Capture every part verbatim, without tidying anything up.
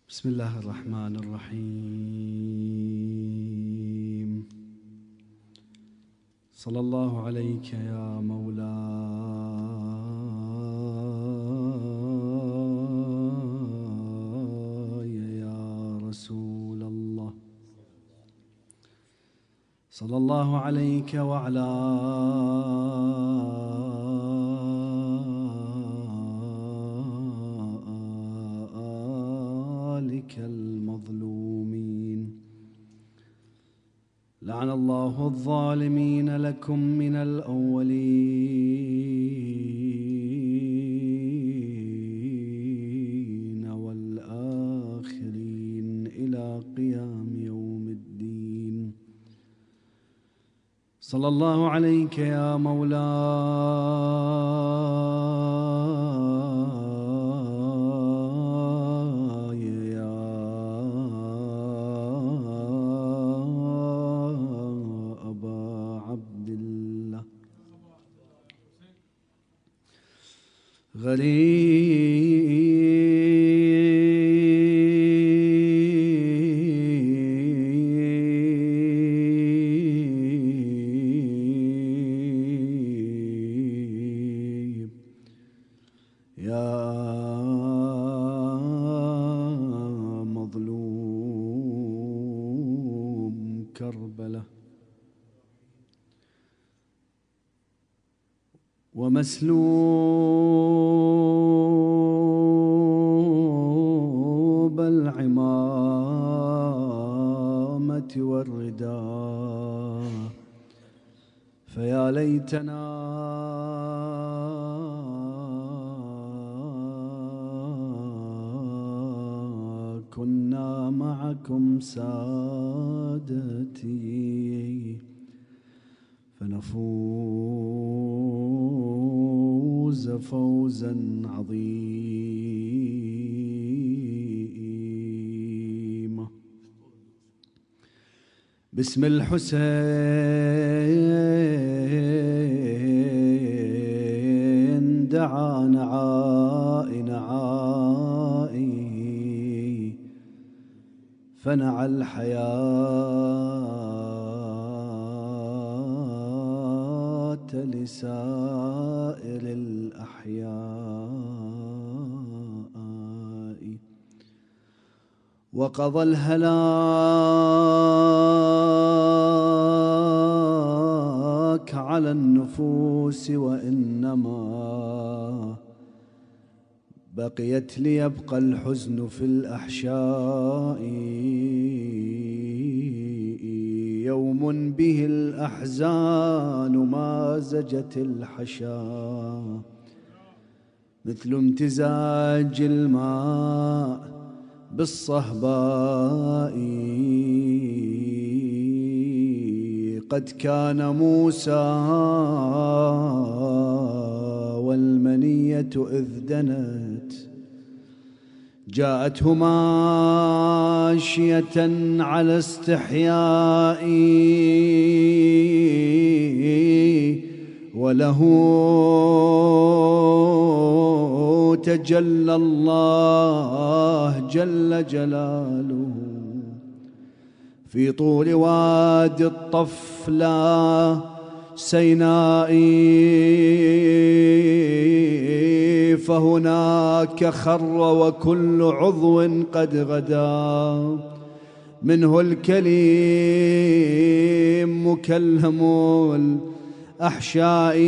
بسم الله الرحمن الرحيم. صلى الله عليك يا مولاي يا رسول الله. صلى الله عليك وعلى المظلومين. لعن الله الظالمين لكم من الأولين والآخرين إلى قيام يوم الدين. صلى الله عليك يا مولاي غريب يا مظلوم كربلة ومسلوب العمامة والرداء، فيا ليتنا كنا معكم سادتي فنفوز فوزا عظيما. باسم الحسين دعا نعائي نعائي فنعى الحياة لسائر الأحياء، وقضى الهلاك على النفوس، وإنما بقيت ليبقى الحزن في الأحشاء. يوم به الأحزان مازجت الحشا، مثل امتزاج الماء بالصهباء. قد كان موسى والمنية إذ دنت، جاءته ماشية على استحياء، وله تجلى الله جل جلاله في طول وادي الطفلى سيناء. فهناك خر وكل عضو قد غدا منه الكليم مكلهم الأحشاء.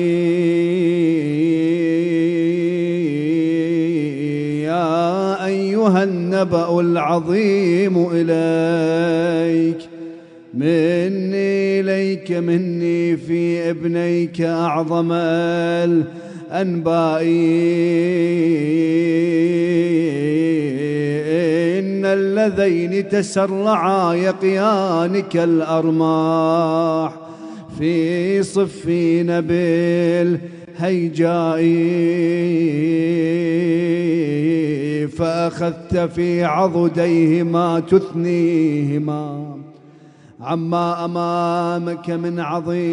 يا أيها النبأ العظيم إليك مني إليك مني في ابنيك أعظم الأنباء. إن اللذين تسرعا يقيانك الأرماح في صفين بالهيجاء، فأخذت في عضديهما تثنيهما عما أمامك من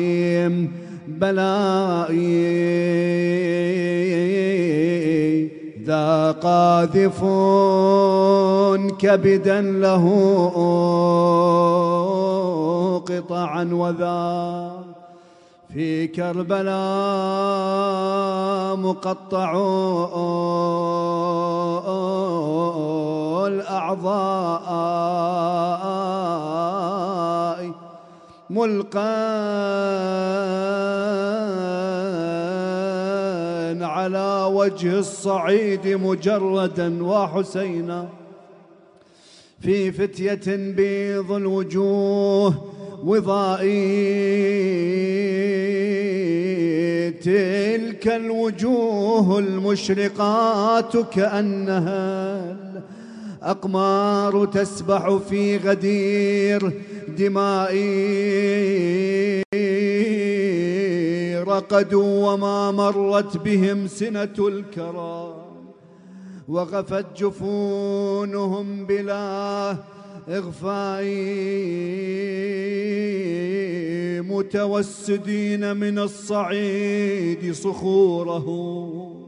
عظيم بلائي. ذا قاذف كبدا له قطعا، وذا في كربلاء مقطع الأعضاء، ملقى على وجه الصعيد مجردا، وحسينا في فتية بيض الوجوه وضائي، تلك الوجوه المشرقات كأنها الأقمار تسبح في غدير دمائي، رقدوا وما مرت بهم سنة الكرام، وغفت جفونهم بلا إغفاء، متوسدين من الصعيد صخورهم،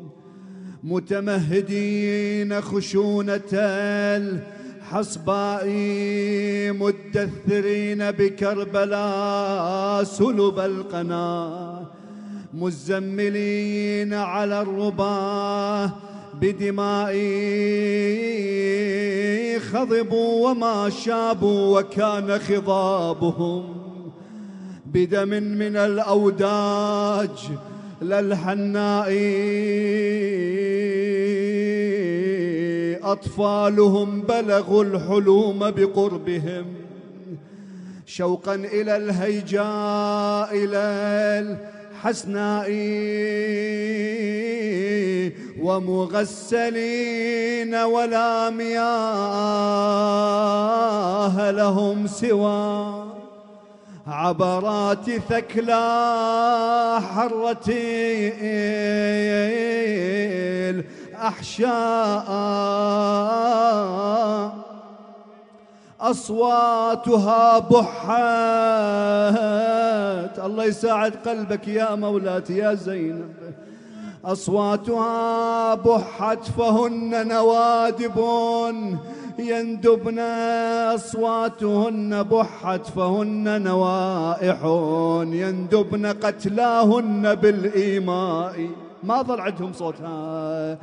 متمهدين خشونة الحصباء، مدثرين بكربلاء سلب القناة، مزملين على الرباه بدمائي، خضبوا وما شابوا وكان خضابهم بدم من الأوداج للحناء، أطفالهم بلغوا الحلوم بقربهم، شوقا إلى الهيجاء إلى الحسناء، ومغسلين ولا مياه لهم سوى عبرات ثكلى حرة الأحشاء، أصواتها بحت. الله يساعد قلبك يا مولاتي يا زينب. أصواتها بحت فهن نوادب يندبن، أصواتهن بحت فهن نوائح يندبن، قتلاهن بالإيماء. ما ظل عندهم صوتها،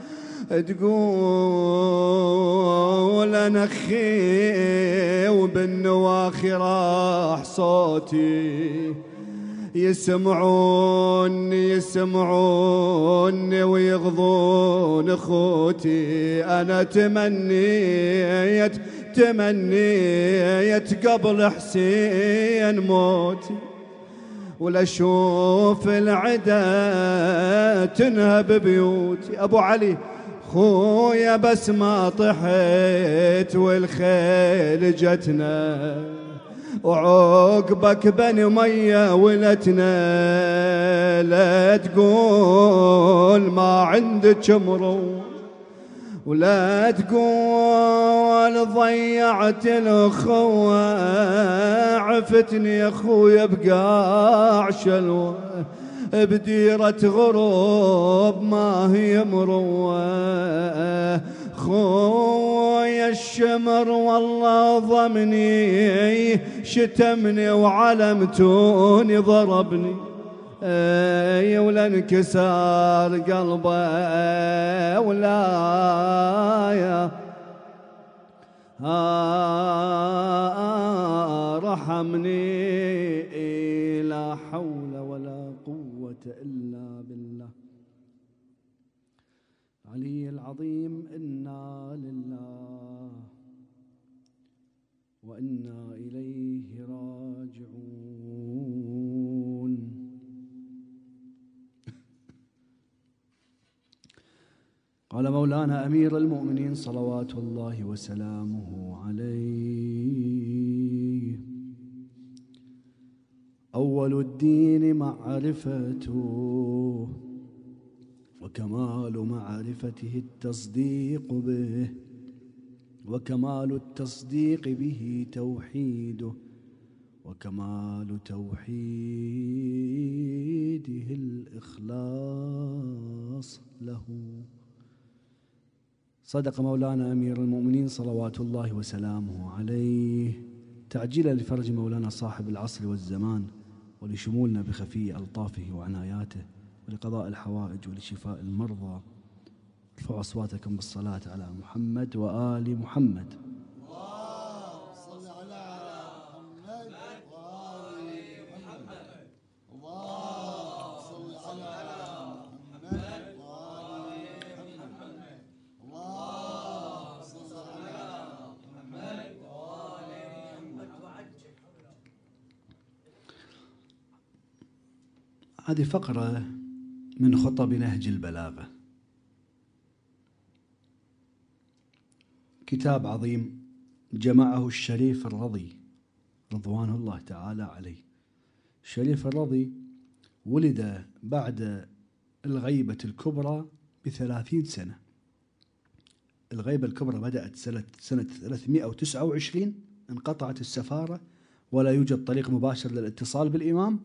تقول أنا خي وبالنواخي راح صوتي، يسمعوني يسمعوني ويغضون اخوتي، انا تمنيت تمنيت قبل حسين موتي، ولا اشوف العدا تنهب بيوتي. ابو علي خويا بس ما طحت والخيل جتنا، وعقبك بني مية ولتنا، لا تقول ما عندك مرو، ولا تقول ضيعت الأخوة، عفتني يا أخويا بقاع شلوة، بديرة غروب ما هي مروة، خويا الشمر والله ضمني، شتمني وعلمتوني ضربني، اي ولا انكسار قلبه ولا يا رحمني، لا حول ولا قوة إلا بالله العلي العظيم. إنا لله وإنا إليه راجعون. قال مولانا أمير المؤمنين صلوات الله وسلامه عليه: أول الدين معرفته، وكمال معرفته التصديق به، وكمال التصديق به توحيده، وكمال توحيده الإخلاص له. صدق مولانا أمير المؤمنين صلوات الله وسلامه عليه، تعجيلا لفرج مولانا صاحب العصر والزمان، ولشمولنا بخفي ألطافه وعناياته، ولقضاء الحوائج ولشفاء المرضى. ارفعوا أصواتكم بالصلاة على محمد وآل محمد. اللهم صل على محمد وآل محمد. اللهم صل على محمد وآل محمد. اللهم صل على محمد وآل محمد. هذه فقرة من خطب نهج البلاغة، كتاب عظيم جمعه الشريف الرضي رضوان الله تعالى عليه. الشريف الرضي ولد بعد الغيبة الكبرى بثلاثين سنة. الغيبة الكبرى بدأت سنة سنة ثلاثمائة وتسعة وعشرين، انقطعت السفارة ولا يوجد طريق مباشر للاتصال بالإمام،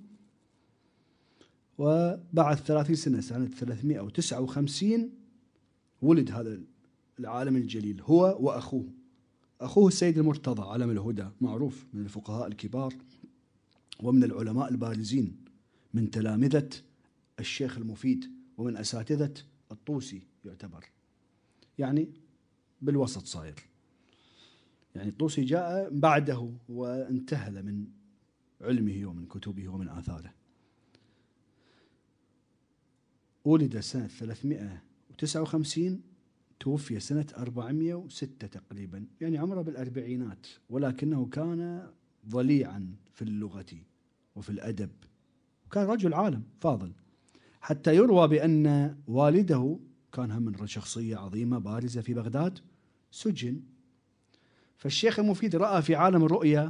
وبعد ثلاثين سنة سنة ثلاثمائة وتسعة وخمسين ولد هذا العالم الجليل هو وأخوه. أخوه السيد المرتضى علم الهدى، معروف من الفقهاء الكبار ومن العلماء البارزين، من تلامذة الشيخ المفيد ومن أساتذة الطوسي، يعتبر يعني بالوسط صاير. يعني الطوسي جاء بعده وانتهل من علمه ومن كتبه ومن آثاره. ولد سنة ثلاثمائة وتسعة وخمسين، توفي سنة أربعمائة وستة تقريبا، يعني عمره بالأربعينات، ولكنه كان ضليعا في اللغة وفي الأدب، وكان رجل عالم فاضل، حتى يروى بأن والده كان هم من شخصية عظيمة بارزة في بغداد، سجن. فالشيخ المفيد رأى في عالم الرؤيا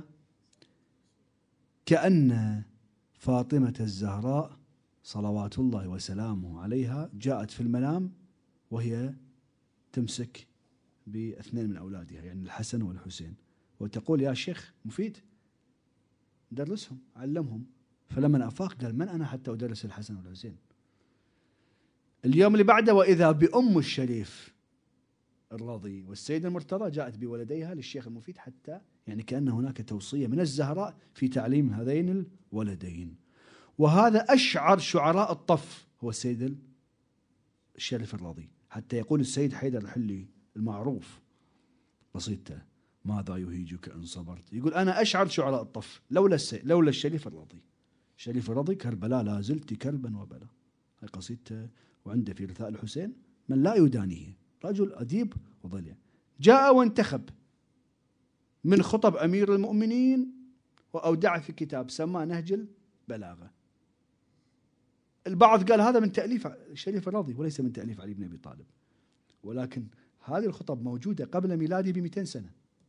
كأن فاطمة الزهراء صلوات الله وسلامه عليها جاءت في المنام وهي تمسك باثنين من أولادها، يعني الحسن والحسين، وتقول يا شيخ مفيد درسهم علمهم. فلما أفاق قال من أنا حتى أدرس الحسن والحسين؟ اليوم اللي بعده وإذا بأم الشريف الرضي والسيد المرتضى جاءت بولديها للشيخ المفيد، حتى يعني كأن هناك توصية من الزهراء في تعليم هذين الولدين. وهذا أشعر شعراء الطف هو السيد الشريف الرضي، حتى يقول السيد حيدر الحلي المعروف قصيدته ماذا يهيجك إن صبرت، يقول أنا أشعر شعراء الطف لولا لولا الشريف الرضي. الشريف الرضي كربلاء لا زلت كربا وبلا، هاي قصيدته. وعنده في رثاء الحسين من لا يدانيه، رجل أديب وضليع. جاء وانتخب من خطب أمير المؤمنين وأودع في كتاب سماه نهج البلاغة. البعض قال هذا من تأليف الشريف الرضي وليس من تأليف علي بن أبي طالب، ولكن هذه الخطب موجودة قبل ميلاده بمئتين سنة.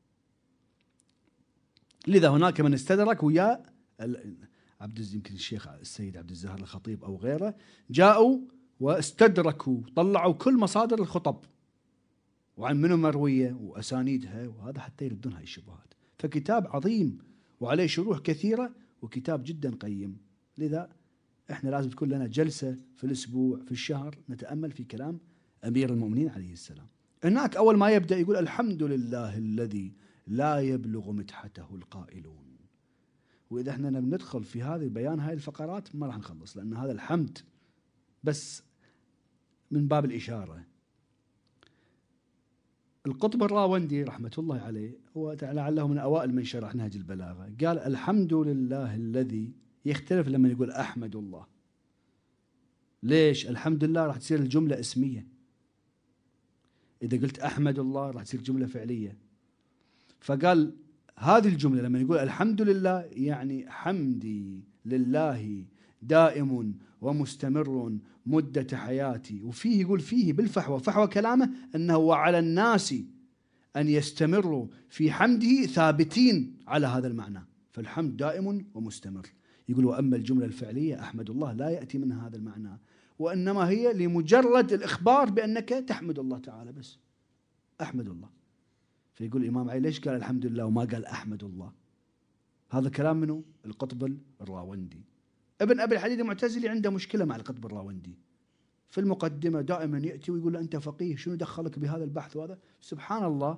لذا هناك من استدرك ويا عبد يمكن الشيخ السيد عبد الزهر الخطيب أو غيره، جاءوا واستدركوا طلعوا كل مصادر الخطب وعن منو مروية وأسانيدها، وهذا حتى يردون هاي الشبهات. فكتاب عظيم وعليه شروح كثيرة وكتاب جدا قيم. لذا احنا لازم تكون لنا جلسة في الأسبوع في الشهر نتأمل في كلام أمير المؤمنين عليه السلام. هناك أول ما يبدأ يقول الحمد لله الذي لا يبلغ مدحته القائلون. وإذا احنا ندخل في هذه بيان هاي الفقرات ما راح نخلص، لأن هذا الحمد بس من باب الإشارة. القطب الراوندي رحمة الله عليه هو لعله من أوائل من شرح نهج البلاغة، قال الحمد لله الذي، يختلف لما يقول أحمد الله. ليش؟ الحمد لله راح تصير الجملة اسمية، إذا قلت أحمد الله راح تصير جملة فعلية. فقال هذه الجملة لما يقول الحمد لله يعني حمدي لله دائم ومستمر مدة حياتي. وفيه يقول فيه بالفحوى، فحوى كلامه أنه وعلى الناس أن يستمروا في حمده ثابتين على هذا المعنى، فالحمد دائم ومستمر. يقول وأما الجملة الفعلية أحمد الله لا يأتي منها هذا المعنى، وإنما هي لمجرد الإخبار بأنك تحمد الله تعالى بس، أحمد الله. فيقول الإمام علي ليش قال الحمد لله وما قال أحمد الله؟ هذا كلام منه القطب الراوندي. ابن أبي الحديد المعتزلي عنده مشكلة مع القطب الراوندي، في المقدمة دائما يأتي ويقول له أنت فقيه، شنو دخلك بهذا البحث وهذا؟ سبحان الله.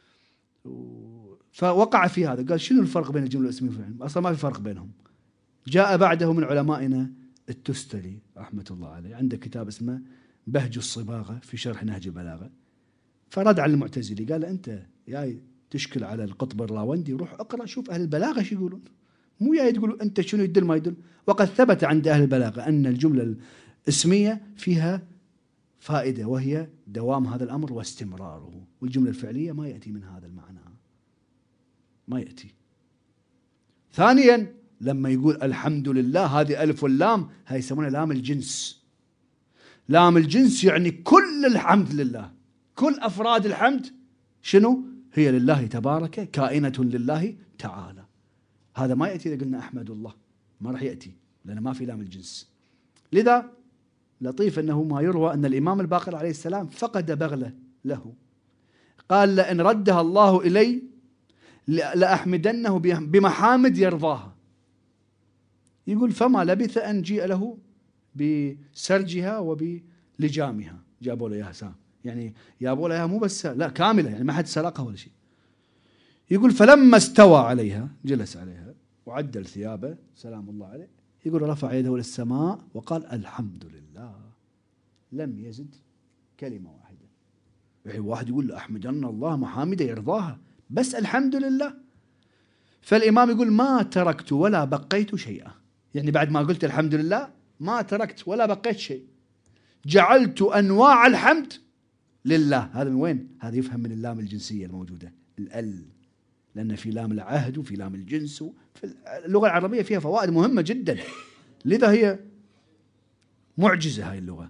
فوقع في هذا، قال شنو الفرق بين الجملة والاسمية والفعل؟ أصلا ما في فرق بينهم. جاء بعده من علمائنا التستري رحمة الله عليه، عنده كتاب اسمه بهج الصباغة في شرح نهج البلاغة، فرد على المعتزلي قال أنت جاي تشكل على القطب الراوندي، روح اقرأ شوف أهل البلاغة شو يقولون، مو جاي تقول أنت شنو يدل ما يدل. وقد ثبت عند أهل البلاغة أن الجملة الاسمية فيها فائدة وهي دوام هذا الأمر واستمراره، والجملة الفعلية ما يأتي من هذا المعنى، ما يأتي. ثانيا لما يقول الحمد لله، هذه ألف واللام، هاي يسمونها لام الجنس. لام الجنس يعني كل الحمد لله، كل أفراد الحمد شنو؟ هي لله تبارك، كائنة لله تعالى. هذا ما يأتي إذا قلنا أحمد الله، ما راح يأتي لأنه ما في لام الجنس. لذا لطيف أنه ما يروى أن الإمام الباقر عليه السلام فقد بغلة له، قال لئن ردها الله إلي لأحمدنه بمحامد يرضاها. يقول فما لبث أن جيء له بسرجها وبلجامها، جابوا له إياها سام، يعني جابوا له إياها مو بس لا كاملة، يعني ما حد سرقها ولا شيء. يقول فلما استوى عليها، جلس عليها وعدل ثيابه سلام الله عليه، يقول رفع يده للسماء وقال الحمد لله، لم يزد كلمة واحدة. يعني واحد يقول أحمدن الله محامدة يرضاها، بس الحمد لله. فالإمام يقول ما تركت ولا بقيت شيئا، يعني بعد ما قلت الحمد لله ما تركت ولا بقيت شيء، جعلت أنواع الحمد لله. هذا من وين؟ هذا يفهم من اللام الجنسية الموجودة، الأل، لأن في لام العهد وفي لام الجنس، وفي اللغة العربية فيها فوائد مهمة جدا، لذا هي معجزة هاي اللغة.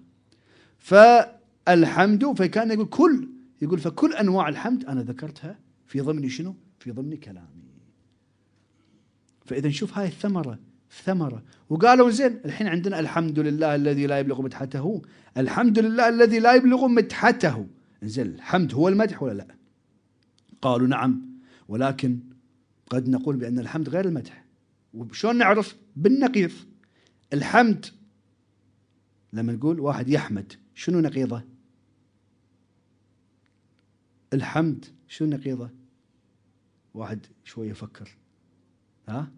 فالحمد، فكان يقول كل، يقول فكل أنواع الحمد أنا ذكرتها في ضمن شنو؟ في ضمن كلامي. فإذا نشوف هاي الثمرة، ثمرة. وقالوا زين الحين عندنا الحمد لله الذي لا يبلغ مدحته، الحمد لله الذي لا يبلغ مدحته، زين الحمد هو المدح ولا لا؟ قالوا نعم، ولكن قد نقول بأن الحمد غير المدح. وشون نعرف؟ بالنقيض. الحمد لما نقول واحد يحمد، شنو نقيضه؟ الحمد شنو نقيضه؟ واحد شوي يفكر، ها؟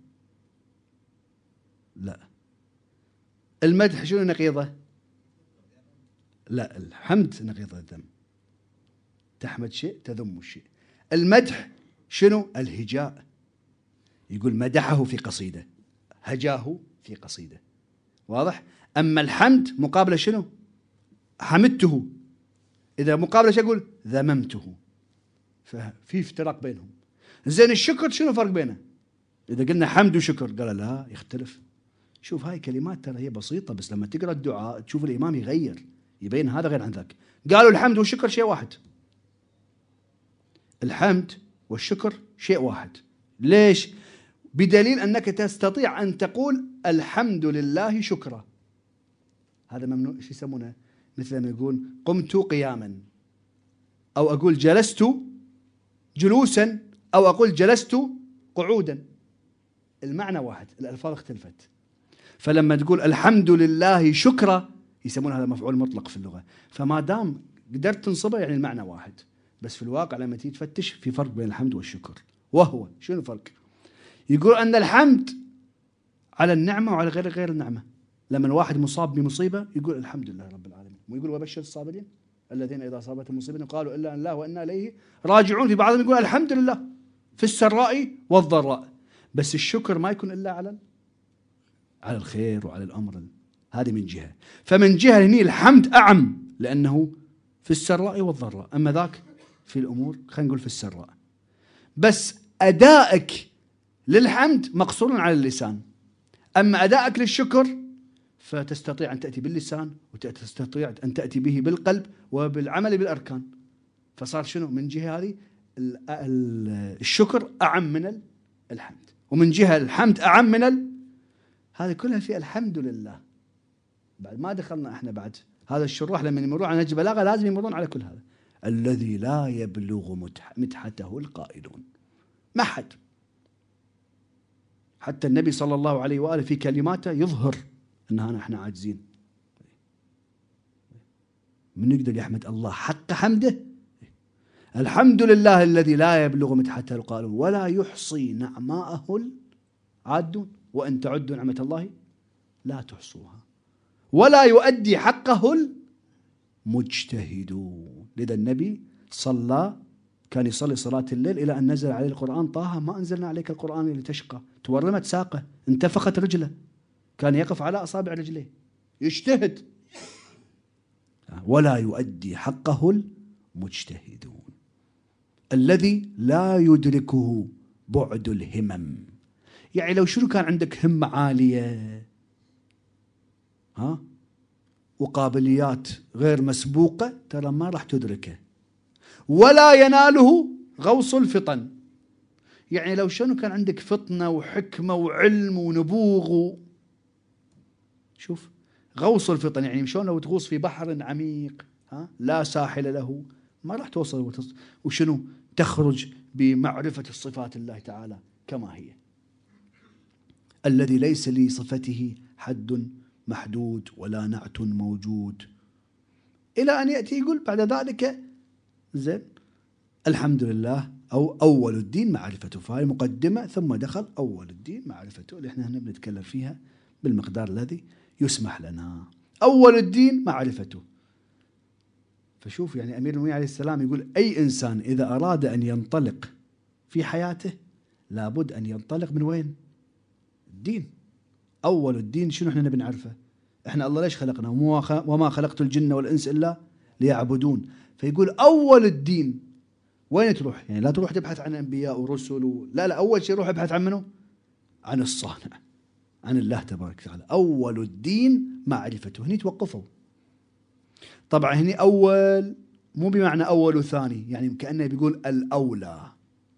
لا. المدح شنو نقيضه؟ لا، الحمد نقيض الذم، تحمد شيء تذم الشيء. المدح شنو؟ الهجاء، يقول مدحه في قصيدة، هجاه في قصيدة، واضح؟ أما الحمد مقابله شنو؟ حمدته، إذا مقابله شو أقول؟ ذممته. ففي افتراق بينهم. زين الشكر شنو الفرق بينه؟ إذا قلنا حمد وشكر، قال لا يختلف. شوف هاي كلمات ترى هي بسيطة، بس لما تقرأ الدعاء تشوف الإمام يغير، يبين هذا غير عن ذاك. قالوا الحمد والشكر شيء واحد، الحمد والشكر شيء واحد. ليش؟ بدليل أنك تستطيع أن تقول الحمد لله شكرا، هذا ممنوع. ايش يسمونه؟ مثل ما يقول قمت قياما، أو أقول جلست جلوسا، أو أقول جلست قعودا، المعنى واحد، الألفاظ اختلفت. فلما تقول الحمد لله شكرا يسمون هذا مفعول مطلق في اللغة، فما دام قدرت تنصبه يعني المعنى واحد. بس في الواقع لما تيجي تفتش في فرق بين الحمد والشكر، وهو شنو الفرق؟ يقول أن الحمد على النعمة وعلى غير غير النعمة. لما الواحد مصاب بمصيبة يقول الحمد لله رب العالمين، ويقول وبشر الصابرين الذين إذا أصابتهم مصيبة قالوا إلا أن الله وإنا إليه راجعون. في بعضهم يقول الحمد لله في السراء والضراء. بس الشكر ما يكون إلا على على الخير وعلى الأمر، هذه من جهة. فمن جهة هني الحمد أعم لأنه في السراء والضراء، أما ذاك في الأمور خلينا نقول في السراء. بس أدائك للحمد مقصور على اللسان، أما أدائك للشكر فتستطيع أن تأتي باللسان، وتستطيع أن تأتي به بالقلب وبالعمل بالأركان. فصار شنو؟ من جهة هذه الشكر أعم من الحمد، ومن جهة الحمد أعم من ال... هذه كلها في الحمد لله. بعد ما دخلنا احنا بعد هذا الشروح لما يمرون على نهج البلاغة لازم يمرون على كل هذا. الذي لا يبلغ مدحته القائلون، ما حد. حتى النبي صلى الله عليه وآله في كلماته يظهر أنها نحن عاجزين. من يقدر يحمد الله حق حمده؟ الحمد لله الذي لا يبلغ مدحته القائلون ولا يحصي نعماءه العادون وإن تعدوا نعمة الله لا تحصوها ولا يؤدي حقه المجتهدون. لذا النبي صلى كان يصلي صلاة الليل إلى أن نزل عليه القرآن طه ما أنزلنا عليك القرآن لتشقى. تورمت ساقه، انتفخت رجله، كان يقف على أصابع رجليه يجتهد. ولا يؤدي حقه المجتهدون الذي لا يدركه بعد الهمم. يعني لو شنو كان عندك همة عالية ها وقابليات غير مسبوقة ترى ما راح تدركه. ولا يناله غوص الفطن. يعني لو شنو كان عندك فطنة وحكمة وعلم ونبوغ و... شوف غوص الفطن يعني شلون لو تغوص في بحر عميق ها لا ساحل له ما راح توصل وتص... وشنو تخرج بمعرفة الصفات الله تعالى كما هي. الذي ليس لصفته حد محدود ولا نعت موجود إلى أن يأتي يقول بعد ذلك زين الحمد لله أو أول الدين معرفته. فهي مقدمة ثم دخل أول الدين معرفته اللي احنا هنا بنتكلم فيها بالمقدار الذي يسمح لنا. أول الدين معرفته. فشوف يعني أمير المؤمنين عليه السلام يقول أي إنسان إذا أراد أن ينطلق في حياته لابد أن ينطلق من وين؟ الدين. أول الدين شنو احنا نبي نعرفه؟ احنا الله ليش خلقنا؟ وما خلقت الجن والإنس إلا ليعبدون. فيقول أول الدين وين تروح؟ يعني لا تروح تبحث عن أنبياء ورسل و... لا لا أول شيء روح ابحث عن منه؟ عن الصانع، عن الله تبارك وتعالى. أول الدين معرفته. هني توقفوا. طبعا هني أول مو بمعنى أول وثاني، يعني كأنه بيقول الأولى،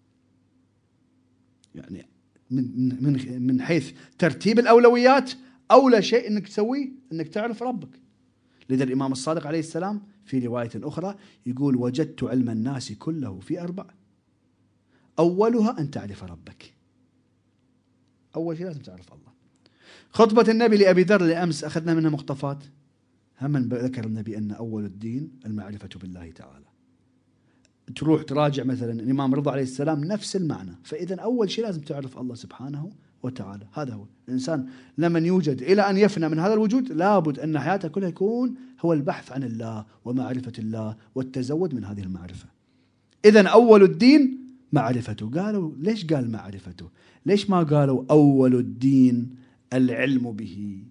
يعني من من من حيث ترتيب الأولويات أولى شيء أنك تسويه أنك تعرف ربك. لذا الإمام الصادق عليه السلام في رواية أخرى يقول وجدت علم الناس كله في أربع أولها أن تعرف ربك. أول شيء لازم تعرف الله. خطبة النبي لأبي ذر لأمس أخذنا منها مقتطفات. هم ذكر النبي أن أول الدين المعرفة بالله تعالى. تروح تراجع مثلا الإمام رضا عليه السلام نفس المعنى. فإذا أول شيء لازم تعرف الله سبحانه وتعالى. هذا هو الإنسان لمن يوجد إلى أن يفنى من هذا الوجود لابد أن حياته كلها يكون هو البحث عن الله ومعرفة الله والتزود من هذه المعرفة. إذا أول الدين معرفته. قالوا ليش قال معرفته؟ ليش ما قالوا أول الدين العلم به؟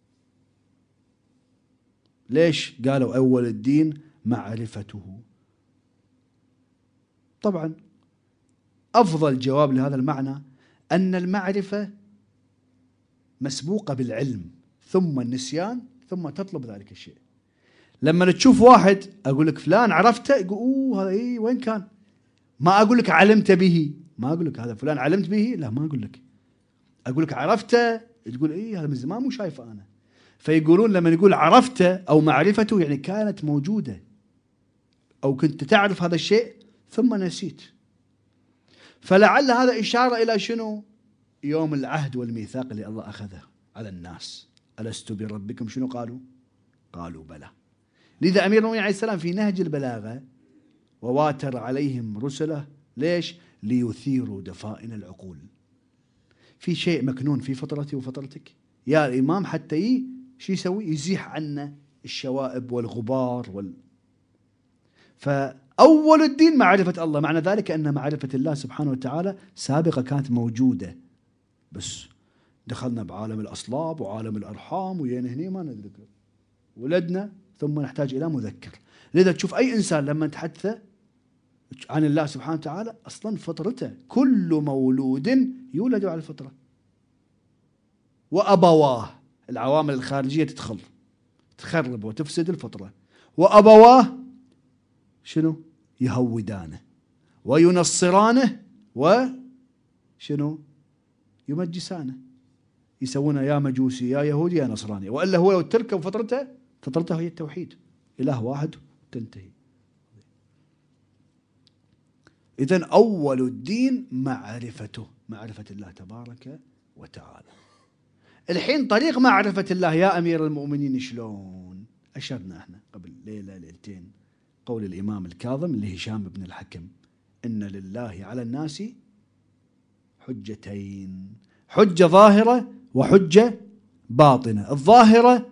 ليش قالوا أول الدين معرفته؟ طبعا أفضل جواب لهذا المعنى أن المعرفة مسبوقة بالعلم ثم النسيان ثم تطلب ذلك الشيء. لما تشوف واحد أقول لك فلان عرفته يقول أوه هذا إيه وين كان؟ ما أقول لك علمت به، ما أقول لك هذا فلان علمت به، لا ما أقول لك. أقول لك عرفته تقول إيه هذا من زمان مو شايفه أنا. فيقولون لما يقول عرفته أو معرفته يعني كانت موجودة أو كنت تعرف هذا الشيء ثم نسيت. فلعل هذا إشارة إلى شنو؟ يوم العهد والميثاق اللي الله أخذه على الناس. ألست بربكم؟ شنو قالوا؟ قالوا بلى. لذا أمير المؤمنين عليه السلام في نهج البلاغة وواتر عليهم رسله. ليش؟ ليثيروا دفائن العقول. في شيء مكنون في فطرتي وفطرتك يا الإمام حتى ي شو يسوي؟ يزيح عنا الشوائب والغبار وال... فأول الدين معرفة الله. معنى ذلك أن معرفة الله سبحانه وتعالى سابقة كانت موجودة، بس دخلنا بعالم الأصلاب وعالم الأرحام وين هني ما ندرك ولدنا ثم نحتاج إلى مذكر. لذا تشوف أي إنسان لما تحدثه عن الله سبحانه وتعالى أصلا فطرته كل مولود يولد على الفطرة وأبواه. العوامل الخارجية تدخل تخرب وتفسد الفطرة. وأبواه شنو؟ يهودانه وينصرانه وشنو؟ يمجسانه. يسوونه يا مجوسي يا يهودي يا نصراني. وإلا هو لو تركب فطرته فطرته هي التوحيد، إله واحد تنتهي. إذن أول الدين معرفته، معرفة الله تبارك وتعالى. الحين طريق معرفة الله يا أمير المؤمنين شلون؟ أشرنا احنا قبل ليلة ليلتين قول الإمام الكاظم لهشام بن الحكم: إن لله على الناس حجتين، حجة ظاهرة وحجة باطنة. الظاهرة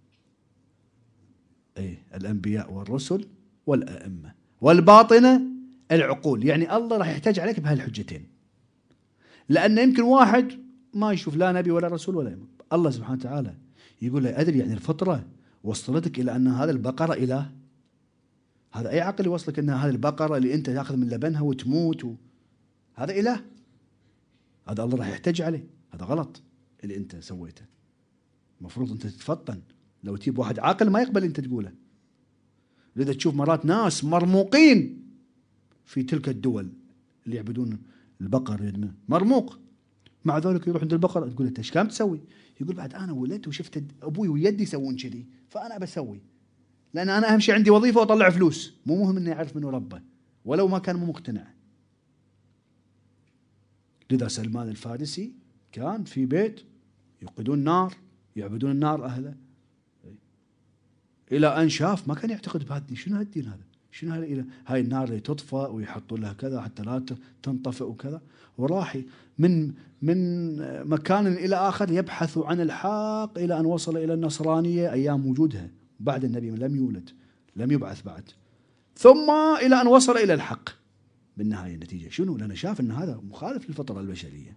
أي الأنبياء والرسل والأئمة، والباطنة العقول. يعني الله راح يحتاج عليك بهالحجتين، لأن يمكن واحد ما يشوف لا نبي ولا رسول ولا إمام. الله سبحانه وتعالى يقول له: أدري يعني الفطرة وصلتك إلى أن هذا البقرة إله؟ هذا أي عقل يوصلك أن هذه البقرة اللي أنت تأخذ من لبنها وتموت و... هذا إله؟ هذا الله راح يحتاج عليه. هذا غلط اللي أنت سويته. المفروض أنت تتفطن. لو تجيب واحد عاقل ما يقبل أنت تقوله. لذا تشوف مرات ناس مرموقين في تلك الدول اللي يعبدون البقر، مرموق، مع ذلك يروح عند البقرة تقول أنت إيش كم تسوي؟ يقول: بعد أنا ولدت وشفت أبوي ويدي يسوون كذي فأنا بسوي، لأن أنا أهم شيء عندي وظيفة وأطلع فلوس، مو مهم إني أعرف منه ربه ولو ما كان مو مقتنع. لذا سلمان الفارسي كان في بيت يوقدون نار، يعبدون النار أهله، إلى أن شاف ما كان يعتقد بهذا الدين. شنو هالدين هذا؟ شنو هاي هاي النار اللي تطفأ ويحطون لها كذا حتى لا تنطفئ وكذا؟ وراح من من مكان إلى آخر يبحث عن الحق إلى أن وصل إلى النصرانية أيام وجودها، بعد النبي لم يولد، لم يبعث بعد، ثم إلى أن وصل إلى الحق. بالنهاية النتيجة شنو؟ لأنه شاف أن هذا مخالف للفطرة البشرية.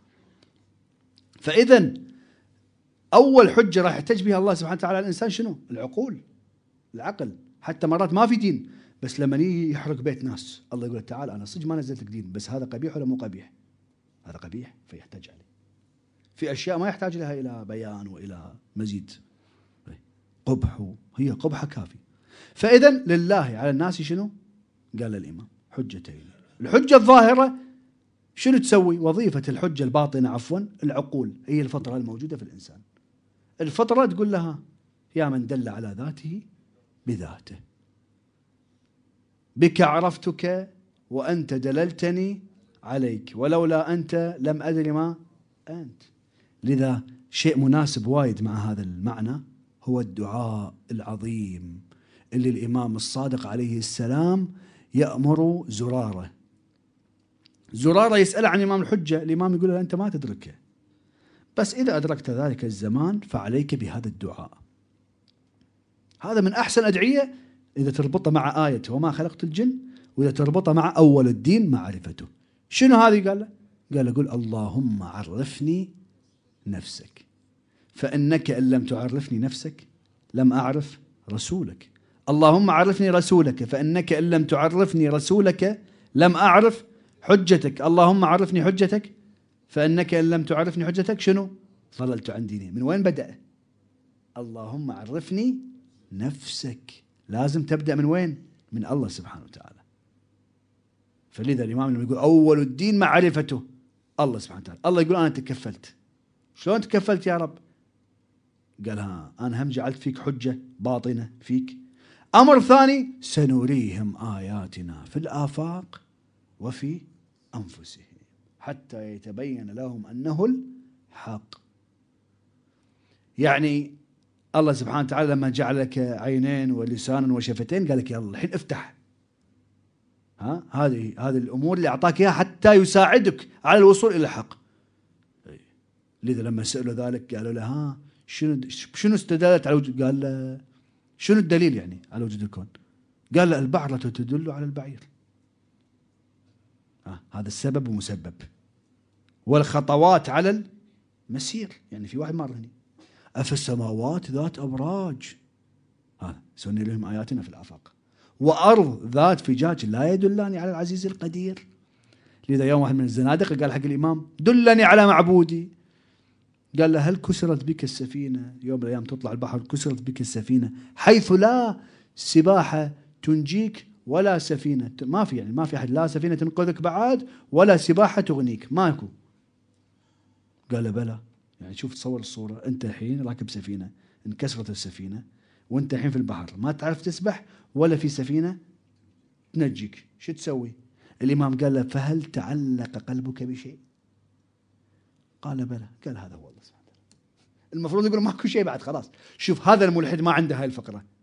فإذا أول حجة راح يحتج بها الله سبحانه وتعالى على الإنسان شنو؟ العقول، العقل. حتى مرات ما في دين، بس لما يجي يحرق بيت ناس الله يقول: تعال أنا صدق ما نزلت لك دين، بس هذا قبيح ولا مو قبيح؟ هذا قبيح فيحتاج عليه. في أشياء ما يحتاج لها إلى بيان وإلى مزيد، قبح هي قبحة كافي. فإذا لله على الناس شنو؟ قال الإمام: حجتين. الحجة الظاهرة شنو تسوي؟ وظيفة الحجة الباطنة عفوا العقول، هي الفطرة الموجودة في الإنسان. الفطرة تقول لها: يا من دل على ذاته بذاته، بك عرفتك وأنت دللتني عليك، ولولا أنت لم أدري ما أنت. لذا شيء مناسب وايد مع هذا المعنى هو الدعاء العظيم اللي الإمام الصادق عليه السلام يأمر زرارة. زرارة يسأل عن إمام الحجة، الإمام يقول له: أنت ما تدركه، بس إذا أدركت ذلك الزمان فعليك بهذا الدعاء. هذا من أحسن أدعية إذا تربطه مع آية وما خلقت الجن، وإذا تربطه مع أول الدين معرفته. شنو هذه؟ قال له قال له قل: اللهم عرفني نفسك، فإنك إن لم تعرفني نفسك لم أعرف رسولك. اللهم عرفني رسولك، فإنك إن لم تعرفني رسولك لم أعرف حجتك. اللهم عرفني حجتك، فإنك إن لم تعرفني حجتك شنو؟ ضللت عن ديني. من وين بدأ؟ اللهم عرفني نفسك. لازم تبدأ من وين؟ من الله سبحانه وتعالى. فلذا الإمام لما يقول أول الدين معرفته الله سبحانه وتعالى، الله يقول: أنا تكفلت. شلون تكفلت يا رب؟ قال: ها أنا هم جعلت فيك حجة باطنة فيك. أمر ثاني: سنريهم آياتنا في الآفاق وفي أنفسهم حتى يتبين لهم أنه الحق. يعني الله سبحانه وتعالى لما جعل لك عينين ولسانا وشفتين قال لك: يلا الحين افتح. ها هذه هذه الأمور اللي أعطاك إياها حتى يساعدك على الوصول إلى الحق. لذا لما سألوا ذلك قالوا له: ها شنو شنو استدلت على وجود؟ قال له: شنو الدليل يعني على وجود الكون؟ قال له: البعرة تدل على البعير. ها هذا السبب ومسبب. والخطوات على المسير، يعني في واحد مر هنا. أفي السماوات ذات أبراج، ها سنري لهم آياتنا في الآفاق، وأرض ذات فجاج لا يدلني على العزيز القدير. لذا يوم واحد من الزنادقة قال حق الإمام: دلني على معبودي. قال له: هل كسرت بك السفينة؟ يوم من الأيام تطلع البحر كسرت بك السفينة حيث لا سباحة تنجيك ولا سفينة، ما في يعني ما في أحد، لا سفينة تنقذك بعد ولا سباحة تغنيك، ماكو. قال له: بلى. يعني شوف تصور الصورة، أنت الحين راكب سفينة انكسرت السفينة، وأنت الحين في البحر ما تعرف تسبح ولا في سفينة تنجيك، شو تسوي؟ الإمام قال له: فهل تعلق قلبك بشيء؟ قال: بلى. قال: هذا هو الله سبحانه وتعالى. المفروض يقول ماكو شيء بعد، خلاص. شوف هذا الملحد ما عنده هاي الفقرة،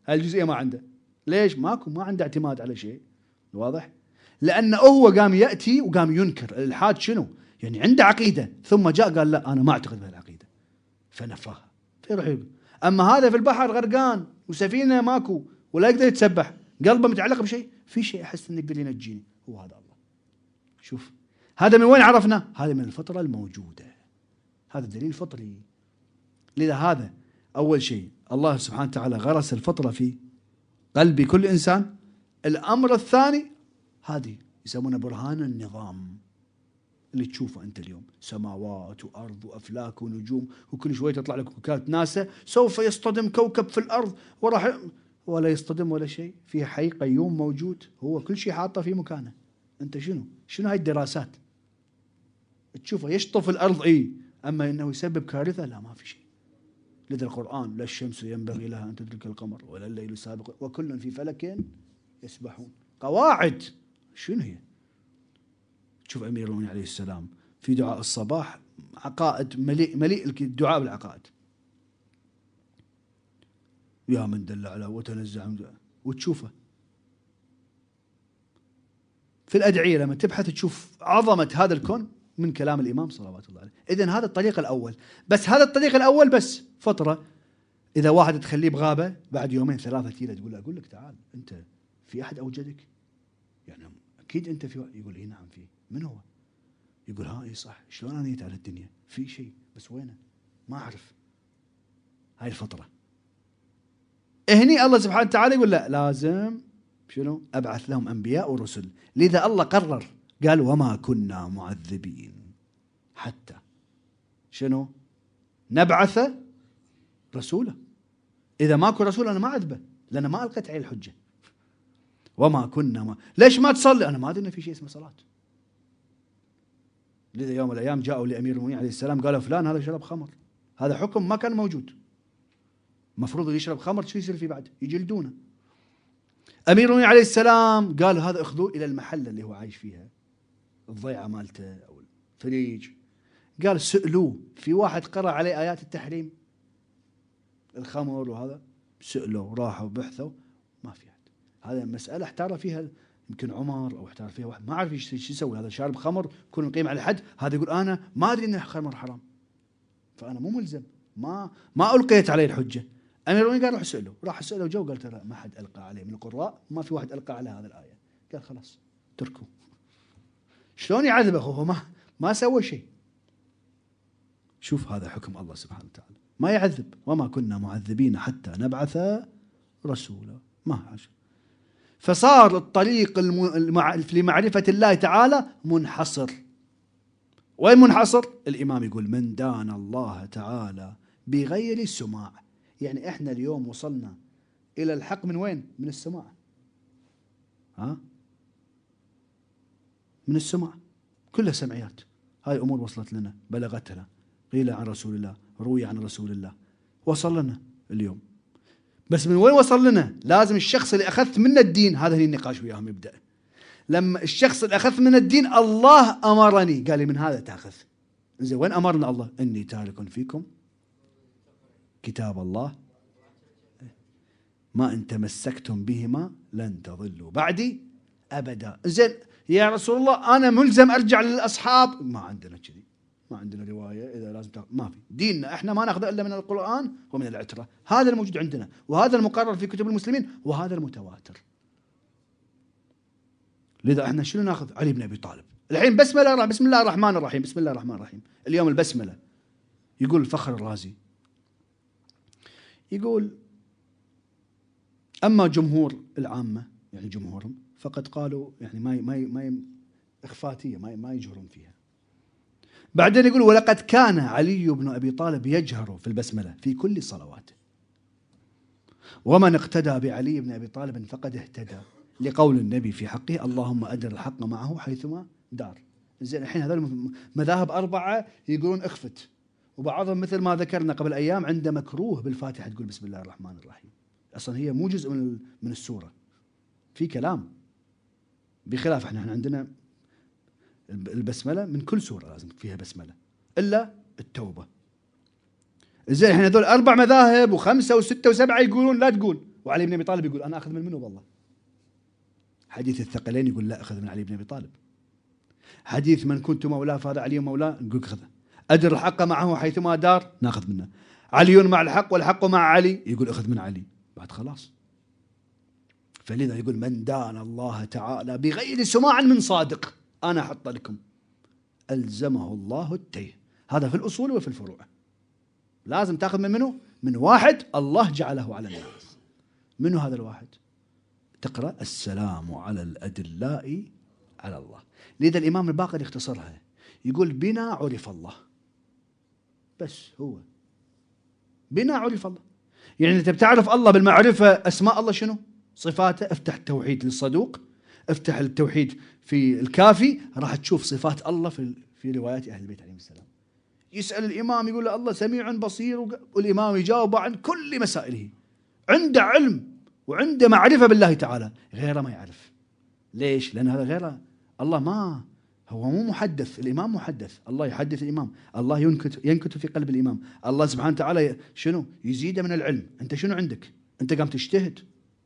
هاي الجزئية ما عنده. ليش؟ ماكو، ما عنده اعتماد على شيء. واضح؟ لأنه هو قام يأتي وقام ينكر. الإلحاد شنو؟ يعني عنده عقيدة ثم جاء قال لا أنا ما أعتقد بهالعقيدة فنفاها فيروح يبقى. أما هذا في البحر غرقان وسفينة ماكو ولا يقدر يتسبح، قلبه متعلق بشيء، في شيء أحس إنه يقدر ينجيني، هو هذا الله. شوف هذا من وين عرفنا؟ هذا من الفطرة الموجودة، هذا دليل فطري. لذا هذا أول شيء الله سبحانه وتعالى غرس الفطرة في قلب كل إنسان. الأمر الثاني هذه يسمونه برهان النظام اللي تشوفه أنت اليوم، سماوات وأرض وأفلاك ونجوم، وكل شوية تطلع لك وكالة ناسا سوف يصطدم كوكب في الأرض وراح، ولا يصطدم ولا شيء، في حي قيوم موجود، هو كل شيء حاطه في مكانه. أنت شنو؟ شنو هاي الدراسات؟ تشوفه يشطف الأرض إيه، أما إنه يسبب كارثة لا، ما في شيء. لذا القرآن لا الشمس ينبغي لها أن تدرك القمر ولا الليل سابق وكل في فلك يسبحون. قواعد شنو هي؟ تشوف أمير المؤمنين عليه السلام في دعاء الصباح عقائد مليء مليء الدعاء بالعقائد، يا من دل على وتنزع، وتشوفه في الأدعية لما تبحث تشوف عظمة هذا الكون من كلام الإمام صلوات الله عليه. إذن هذا الطريق الأول، بس هذا الطريق الأول بس فترة. إذا واحد تخليه بغابة بعد يومين ثلاثة تيله تقول له أقول لك تعال أنت في أحد أوجدك؟ يعني أكيد أنت في واحد. يقول إيه نعم في. من هو؟ يقول ها إيه صح. شلون أنا جيت على الدنيا؟ في شيء بس وينه؟ ما أعرف. هاي الفطرة. هني الله سبحانه وتعالى يقول لا لازم شنو؟ أبعث لهم أنبياء ورسل. لذا الله قرر قال وما كنا معذبين حتى شنو؟ نبعث رسولا. إذا ماكو رسول أنا ما أعذبه لأن ما ألقيت عليه الحجة. وما كنا ما. ليش ما تصلي؟ أنا ما أدري إن في شيء اسمه صلاة. لذا يوم من الأيام جاءوا لأمير المؤمنين عليه السلام قالوا فلان هذا شرب خمر، هذا حكم ما كان موجود، مفروض يشرب خمر شو يصير فيه بعد؟ يجلدونه. أمير المؤمنين عليه السلام قال هذا اخذوه إلى المحلة اللي هو عايش فيها، الضيعة مالته أو الفريج. قال سألوه، في واحد قرأ عليه آيات التحريم الخمر وهذا، سألوا راحوا بحثوا ما في أحد. هذا مسألة احتار فيها يمكن عمر أو احتار فيها واحد ما عارف ايش يسوي. هذا شارب خمر يكون مقيم على الحد، هذا يقول أنا ما أدري إن الخمر حرام فأنا مو ملزم، ما ما ألقيت عليه الحجة. أمير المؤمنين قال روح سأله، راح سأله جو قال ترى ما حد ألقى عليه من القراء، ما في واحد ألقى على هذه الآية. قال خلاص تركوا. شلون يعذبه هو ما ما سوى شيء؟ شوف هذا حكم الله سبحانه وتعالى، ما يعذب. وما كنا معذبين حتى نبعث رسولا، ما عاش. فصار الطريق المع... لمعرفة الله تعالى منحصر. وين منحصر؟ الإمام يقول من دان الله تعالى بغير سماع. يعني إحنا اليوم وصلنا إلى الحق من وين؟ من السماع. ها؟ من السماع، كلها سمعيات. هاي أمور وصلت لنا، بلغتنا، قيل عن رسول الله، روي عن رسول الله، وصل لنا اليوم. بس من وين وصل لنا؟ لازم الشخص اللي أخذت منه الدين، هذا هي النقاش وياهم يبدأ. لما الشخص اللي أخذت من الدين الله أمرني قال لي من هذا تأخذ. إنزين وين أمرنا الله؟ إني تارك فيكم كتاب الله ما إن تمسكتم بهما لن تضلوا بعدي أبدا. إنزين يا رسول الله أنا ملزم أرجع للأصحاب؟ ما عندنا كذي، ما عندنا رواية إذا لازم تأخذ. ما في. ديننا إحنا ما نأخذ إلا من القرآن ومن العترة، هذا الموجود عندنا وهذا المقرر في كتب المسلمين وهذا المتواتر. لذا احنا شنو ناخذ؟ علي بن ابي طالب. الحين بسمله، بسم الله الرحمن الرحيم، بسم الله الرحمن الرحيم. اليوم البسمله. يقول الفخر الرازي يقول اما جمهور العامه يعني جمهورهم فقد قالوا يعني ما ما ما اخفاتيه ما ما يجهرون فيها. بعدين يقول ولقد كان علي بن ابي طالب يجهر في البسمله في كل صلواته، ومن اقتدى بعلي بن ابي طالب فقد اهتدى، لقول النبي في حقه اللهم أدر الحق معه حيثما دار. زين الحين هذول مذاهب أربعة يقولون اخفت، وبعضهم مثل ما ذكرنا قبل أيام عنده مكروه بالفاتحة تقول بسم الله الرحمن الرحيم، أصلا هي مو جزء من من السورة، في كلام. بخلاف احنا عندنا البسملة من كل سورة لازم فيها بسملة إلا التوبة. زين احنا هذول أربع مذاهب وخمسة وستة وسبعة يقولون لا تقول، وعلي بن أبي طالب يقول أنا أخذ من منه والله. حديث الثقلين يقول لا أخذ من علي بن أبي طالب. حديث من كنت مولاه فهذا علي مولاه نقول خذه. أدر الحق معه حيثما دار ناخذ منه. علي مع الحق والحق مع علي يقول أخذ من علي. بعد خلاص. فلذا يقول من دان الله تعالى بغير سماع من صادق أنا أحط لكم ألزمه الله التيه. هذا في الأصول وفي الفروع. لازم تأخذ من منه؟ من واحد الله جعله على الناس. منه هذا الواحد؟ تقرأ السلام على الأدلاء على الله. لذا الإمام الباقر يختصرها يقول بنا عرف الله. بس هو بنا عرف الله. يعني أنت بتعرف الله بالمعرفة أسماء الله شنو؟ صفاته. افتح التوحيد للصدوق، افتح التوحيد في الكافي، راح تشوف صفات الله في في روايات أهل البيت عليهم السلام. يسأل الإمام يقول له الله سميع بصير، والإمام يجاوب عن كل مسائله. عنده علم وعنده معرفة بالله تعالى، غيره ما يعرف. ليش؟ لأن هذا غيره. الله ما هو مو محدث، الإمام محدث. الله يحدث الإمام، الله ينكت ينكت في قلب الإمام. الله سبحانه وتعالى شنو؟ يزيد من العلم. أنت شنو عندك؟ أنت قام تجتهد.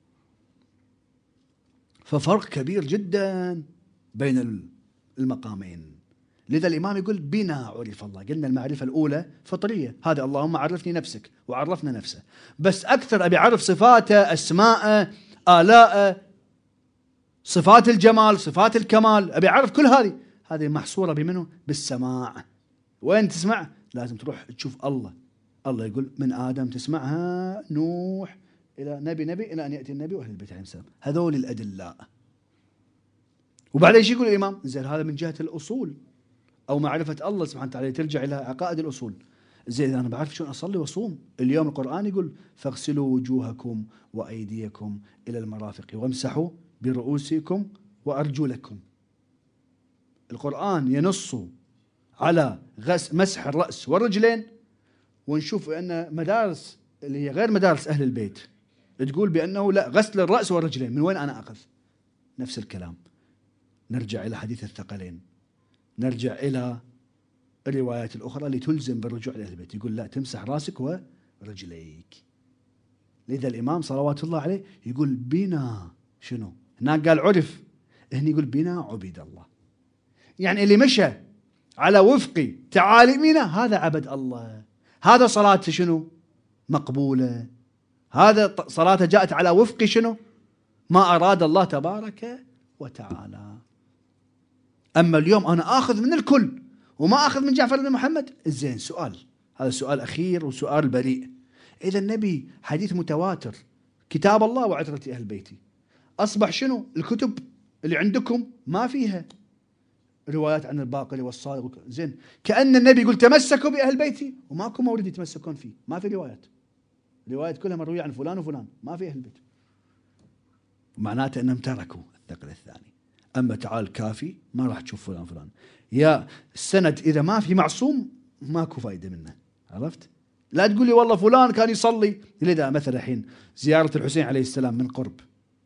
ففرق كبير جدا بين المقامين. لذا الإمام يقول بنا عرف الله. قلنا المعرفة الأولى فطرية، هذا اللهم عرفني نفسك وعرفنا نفسه. بس أكثر أبي أعرف صفاته، أسماءه، آلاءه، صفات الجمال، صفات الكمال، أبي أعرف كل هذه. هذه محصورة بمنه؟ بالسماع. وين تسمع؟ لازم تروح تشوف الله. الله يقول من آدم تسمعها، نوح إلى نبي نبي إلى أن يأتي النبي وأهل البيت عليهم السلام. هذول الأدلاء. وبعدين ايش يقول الإمام؟ زين هذا من جهة الأصول أو معرفة الله سبحانه وتعالى، ترجع إلى عقائد الأصول. زين أنا بعرف شلون أصلي وأصوم. اليوم القرآن يقول فاغسلوا وجوهكم وأيديكم إلى المرافق وامسحوا برؤوسكم وأرجلكم. القرآن ينص على غس مسح الرأس والرجلين، ونشوف أن مدارس اللي هي غير مدارس أهل البيت تقول بأنه لا، غسل الرأس والرجلين. من وين أنا أخذ؟ نفس الكلام. نرجع إلى حديث الثقلين، نرجع إلى الروايات الأخرى اللي تلزم بالرجوع إلى أهل البيت. يقول لا، تمسح راسك ورجليك. لذا الإمام صلوات الله عليه يقول بنا شنو؟ هناك قال عرف، هنا يقول بنا عبد الله. يعني اللي مشى على وفق تعاليمنا هذا عبد الله. هذا صلاته شنو؟ مقبولة. هذا صلاته جاءت على وفق شنو؟ ما أراد الله تبارك وتعالى. أما اليوم أنا آخذ من الكل وما أخذ من جعفر بن محمد. زين سؤال، هذا سؤال أخير وسؤال بريء. إذا النبي حديث متواتر، كتاب الله وعترة أهل بيتي، أصبح شنو؟ الكتب اللي عندكم ما فيها روايات عن الباقر والصادق. زين كأن النبي يقول تمسكوا بأهل بيتي وماكو مورد يتمسكون فيه، ما في روايات. روايات كلها مروية عن فلان وفلان، ما في أهل البيت. معناته أنهم تركوا الثقل الثاني. أما تعال كافي ما راح تشوف فلان فلان. يا السند إذا ما في معصوم ماكو فايدة منه. عرفت؟ لا تقول لي والله فلان كان يصلي. لذا مثلا الحين زيارة الحسين عليه السلام من قرب،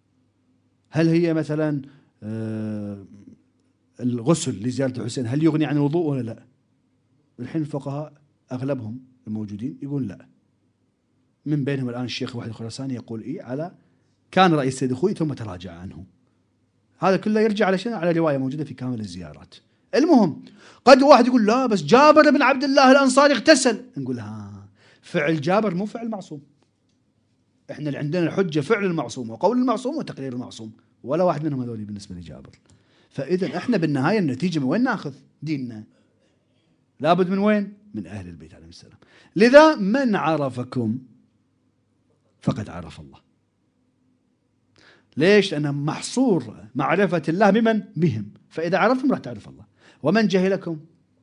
هل هي مثلا آه الغسل لزيارة الحسين هل يغني عن الوضوء ولا لا؟ الحين الفقهاء أغلبهم الموجودين يقول لا. من بينهم الآن الشيخ وحيد الخراساني يقول إيه على كان رئيس سيد أخوي ثم تراجع عنه. هذا كله يرجع على شنو؟ على رواية موجودة في كامل الزيارات. المهم قد واحد يقول لا بس جابر بن عبد الله الأنصاري اغتسل. نقول ها، فعل جابر مو فعل معصوم. احنا اللي عندنا الحجة فعل المعصوم وقول المعصوم وتقرير المعصوم، ولا واحد منهم هذول بالنسبة لجابر. فإذا احنا بالنهاية النتيجة من وين ناخذ ديننا؟ لابد من وين؟ من أهل البيت عليهم السلام. لذا من عرفكم فقد عرف الله. ليش؟ لأنه محصور معرفة الله بمن؟ بهم. فإذا عرفتم راح تعرف الله. ومن جهلكم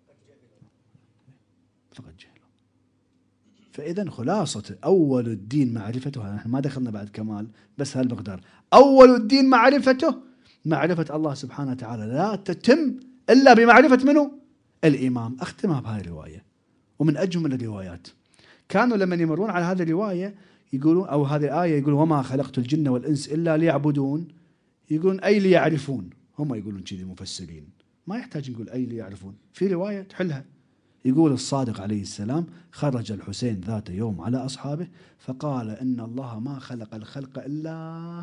فقد جهل. فإذا خلاصة أول الدين معرفته. نحن ما دخلنا بعد كمال، بس هالمقدار. أول الدين معرفته، معرفة الله سبحانه وتعالى لا تتم إلا بمعرفة منه؟ الإمام. أختمها بهاي الرواية ومن أجمل الروايات. كانوا لما يمرون على هذه الرواية يقولون، أو هذه الآية يقولون وما خلقت الجن والإنس إلا ليعبدون، يقولون أي ليعرفون. هم يقولون كذي المفسرين، ما يحتاج نقول أي ليعرفون، في رواية تحلها. يقول الصادق عليه السلام: خرج الحسين ذات يوم على أصحابه فقال: إن الله ما خلق الخلق إلا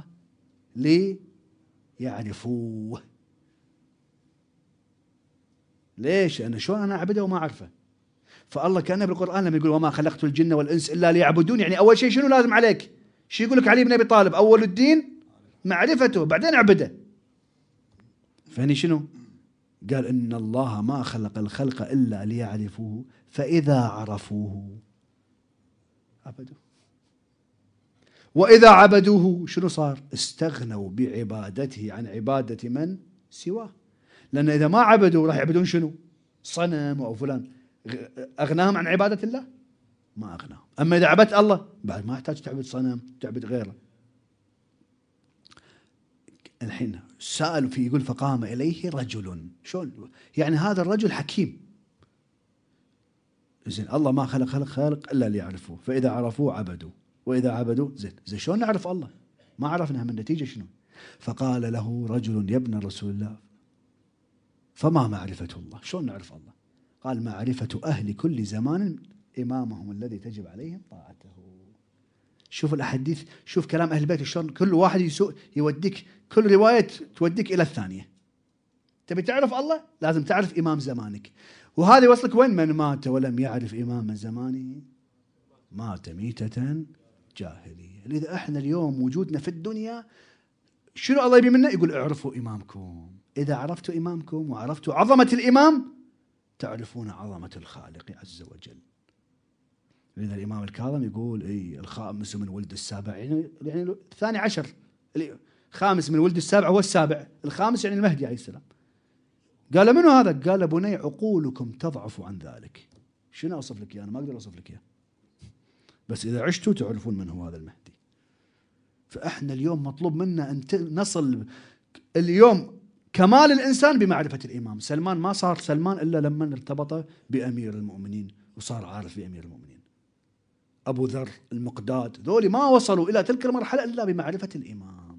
ليعرفوه. ليش؟ أنا شلون أنا أعبده وما أعرفه؟ فالله كأنه بالقرآن لما يقول: وما خلقت الجن والإنس إلا ليعبدون، يعني أول شيء شنو لازم عليك؟ شو يقول لك علي بن أبي طالب؟ أول الدين معرفته، بعدين اعبده. فهني شنو؟ قال: إن الله ما خلق الخلق إلا ليعرفوه فإذا عرفوه عبدوه، وإذا عبدوه شنو صار؟ استغنوا بعبادته عن عبادة من سواه. لأن إذا ما عبدوا راح يعبدون شنو؟ صنم أو فلان. أغناهم عن عبادة الله؟ ما أغناهم. أما إذا عبدت الله بعد ما يحتاج تعبد صنم، تعبد غيره. الحين سألوا فيه، يقول: فقام إليه رجل. شلون؟ يعني هذا الرجل حكيم. زين، الله ما خلق خلق خلق إلا ليعرفوه، فإذا عرفوه عبدوا، وإذا عبدوا زين زين شلون نعرف الله؟ ما عرفناها، من النتيجة شنو؟ فقال له رجل: يا ابن رسول الله، فما معرفة الله؟ شلون نعرف الله؟ قال: معرفة أهل كل زمان إمامهم الذي تجب عليهم طاعته. شوف الأحاديث، شوف كلام أهل البيت شلون كل واحد يسوء يوديك، كل رواية توديك إلى الثانية. تبي تعرف الله؟ لازم تعرف إمام زمانك. وهذا يوصلك وين؟ من مات ولم يعرف إمام زمانه مات ميتة جاهلية. لذا احنا اليوم وجودنا في الدنيا شنو الله يبي منا؟ يقول: اعرفوا إمامكم. إذا عرفتوا إمامكم وعرفتوا عظمة الإمام تعرفون عظمة الخالق عز وجل. لذا الإمام الكاظم يقول: اي الخامس من ولد السابع، يعني يعني الثاني عشر، خامس من ولد السابع هو السابع، الخامس يعني المهدي عليه السلام. قال: منو هذا؟ قال: بني عقولكم تضعف عن ذلك. شنو أوصف لك إياه؟ أنا ما أقدر أوصف لك إياه، بس إذا عشتوا تعرفون من هو هذا المهدي. فإحنا اليوم مطلوب منا أن نصل اليوم كمال الإنسان بمعرفة الإمام. سلمان ما صار سلمان إلا لما ارتبط بأمير المؤمنين وصار عارف بأمير المؤمنين. أبو ذر، المقداد، ذولي ما وصلوا إلى تلك المرحلة إلا بمعرفة الإمام.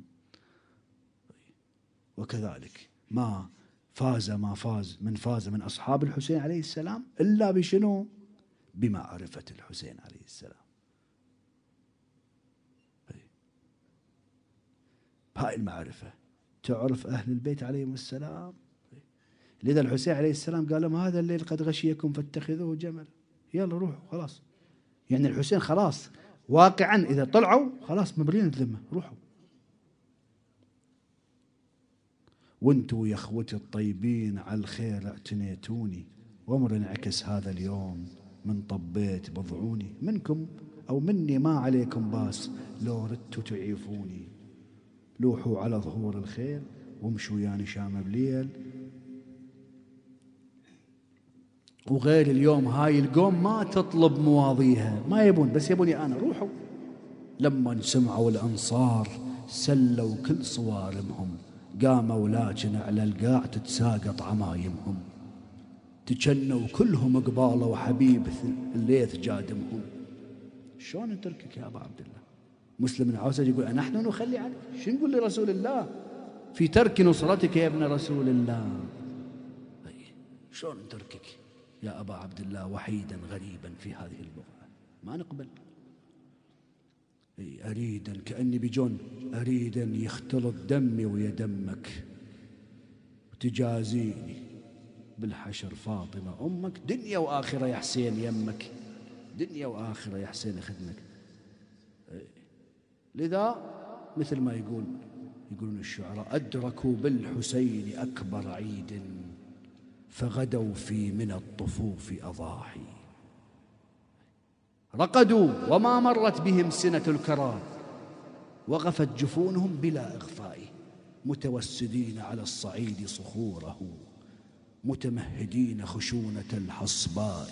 وكذلك ما فاز ما فاز من فاز من أصحاب الحسين عليه السلام إلا بشنو؟ بمعرفة الحسين عليه السلام. بهاي المعرفة تعرف أهل البيت عليهم السلام. لذا الحسين عليه السلام قال لهم: هذا الليل قد غشيكم فاتخذوه جمل. يلا روحوا خلاص. يعني الحسين خلاص واقعا إذا طلعوا خلاص مبرين الذمة، روحوا. وانتوا يا اخوتي الطيبين على الخير اعتنيتوني، وامر انعكس هذا اليوم من طبيت بضعوني. منكم أو مني ما عليكم باس، لو ردتوا تعيفوني. لوحوا على ظهور الخير وامشوا يا نشام بليل. وغير اليوم هاي القوم ما تطلب مواضيها، ما يبون، بس يبوني أنا. روحوا. لما سمعوا الأنصار سلوا كل صوارمهم، قاموا لكن على القاع تتساقط عمايمهم. تجنوا كلهم قباله وحبيب الليث جادمهم. شلون نتركك يا أبا عبد الله؟ مسلم بن عوسج يقول: نحن نخلي عنك. شو نقول لرسول الله في ترك نصرتك يا ابن رسول الله؟ شلون نتركك يا أبا عبد الله وحيدا غريبا في هذه البقعة؟ ما نقبل. أريدا كأني بجون أريدا يختلط دمي ويا دمك، وتجازيني بالحشر فاطمة أمك. دنيا وآخرة يا حسين يمك، دنيا وآخرة يا حسين خدمك. لذا مثل ما يقول يقولون الشعراء: أدركوا بالحسين أكبر عيد فغدوا في من الطفوف أضاحي. رقدوا وما مرت بهم سنة الكرار، وغفت جفونهم بلا إغفاء. متوسدين على الصعيد صخوره، متمهدين خشونة الحصباء.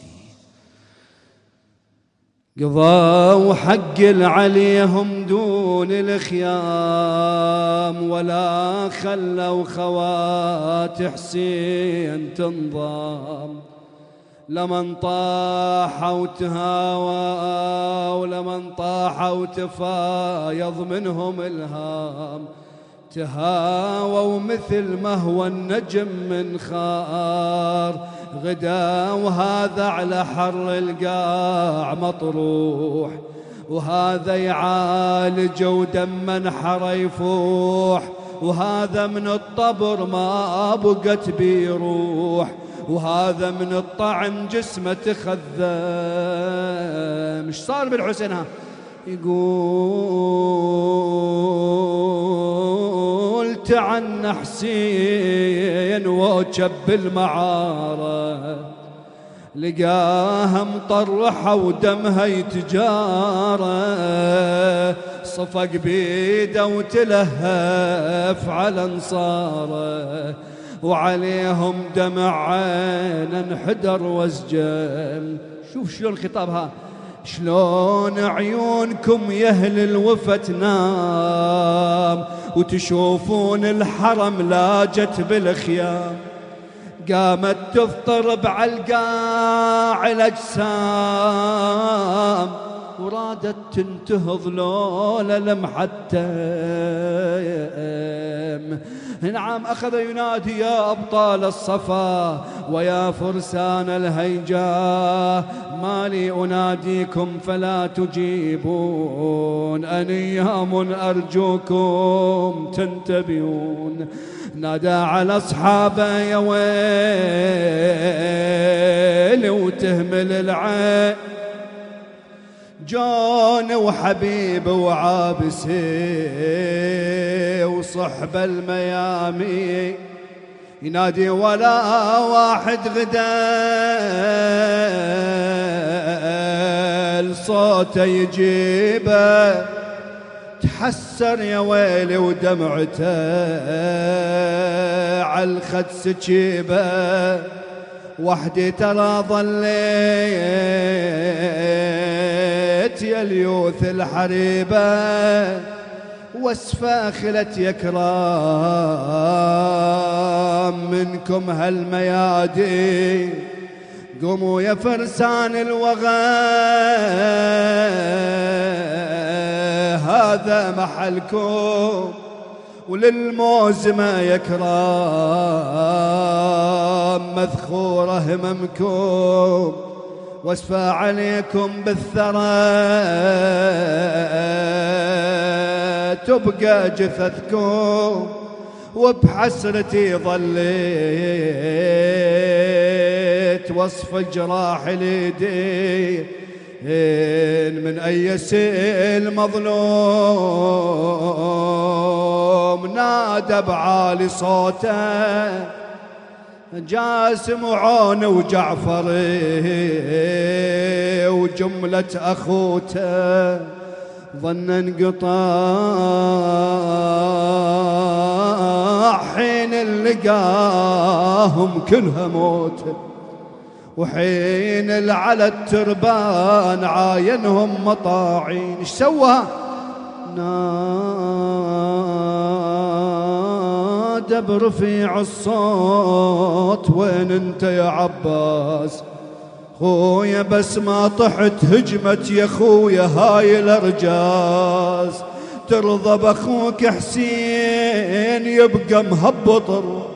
قضوا حق عليهم دون الخيام، ولا خلوا خوات حسين تنضام. لمن طاحوا تهاوى ولمن طاحوا تفايض منهم الهام. تهاووا مثل ما هو النجم من خار، غدا وهذا على حر القاع مطروح، وهذا يعالج ودم حر يفوح، وهذا من الطبر ما بقت بيروح، وهذا من الطعن جسمه تخذم. ايش صار بالحسين ها؟ يقول تعنى حسين وجب المعارة، لقاها مطرحة ودمها يتجارى، صفق بيده وتلهف على انصاره، وعليهم دمع عين انحدر واسجل. شوف شلون خطابها، شلون عيونكم يا اهل الوفا تنام، وتشوفون الحرم لاجت بالخيام، قامت تضطرب على القاع الاجسام، ورادت تنتهض لولا لمحتم. نعم أخذ ينادي يا أبطال الصفا ويا فرسان الهيجاء، ما لي أناديكم فلا تجيبون، أنيام أرجوكم تنتبهون. نادى على أصحابه يا ويل وتهمل العين، جون وحبيب وعابسي وصحب الميامي، ينادي ولا واحد غدا صوته يجيبه، تحسر يا ويلي ودمعته عالخد سجيبه، وحدي ترى ظليت يا اليوث الحريبة، واسفاخلت يا كرام منكم هالميادي، قوموا يا فرسان الوغى هذا محلكم، وللموزمة يا كرام مذخورة هممكم، واسفى عليكم بالثرى تبقى جثثكم، وبحسرتي ظليت وصف جراح اليدي، من أي سيل مظلوم نادى بعالي صوته، جاسم وعون وجعفر وجملة أخوته، ظن انقطاع حين لقاهم كلها موته، وحين على التربان عاينهم مطاعين. ايش سوى؟ نادى برفيع الصوت وين انت يا عباس خويا، بس ما طحت هجمت يا خويا هاي الارجاس، ترضى باخوك حسين يبقى مهبط الروح.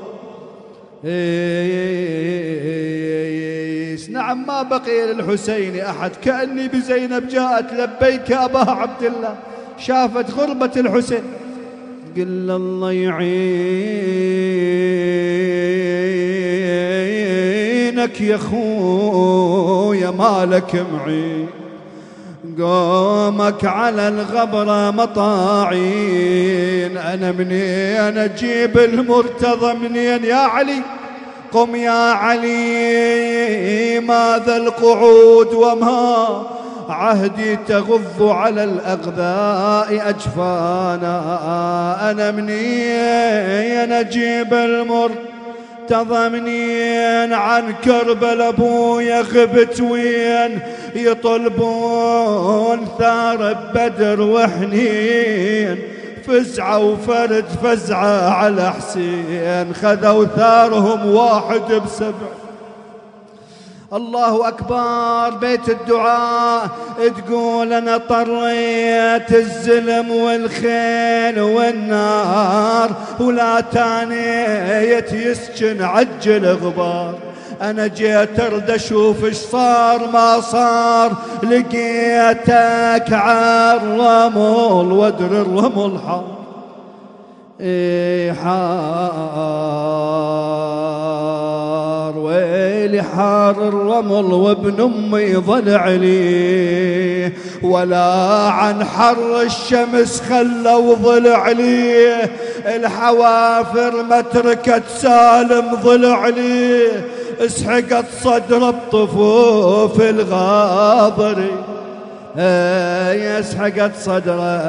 نعم ما بقي للحسين أحد، كأني بزينب جاءت لبيك أبا عبد الله، شافت غربة الحسين. قل الله يعينك يا خويا مالك معين، قومك على الغبرة مطاعين، أنا منين أجيب المرتضى منين يا علي؟ قم يا علي ماذا القعود وما عهدي تغض على الأغذاء أجفانا، أنا منين أجيب المرتضى منين؟ عن كربل أبويا غبت وين يطلبون ثار بدر وحنين، فزعة وفرد فزعة على حسين، خذوا ثارهم واحد بسبع. الله أكبر. بيت الدعاء تقول أنا طريت الزلم والخيل والنار، ولا تانيت يسكن عجل غبار، أنا جيت أرد أشوف إيش صار ما صار، لقيتك عالرمل وادري الرمل حار إيه حار، ويلي حار الرمل وابن أمي ضلع لي، ولا عن حر الشمس خلوا ضلع لي، الحوافر ما تركت سالم ضلع لي، اسحقت صدر بطفوف الغاضري، يسحقت صدره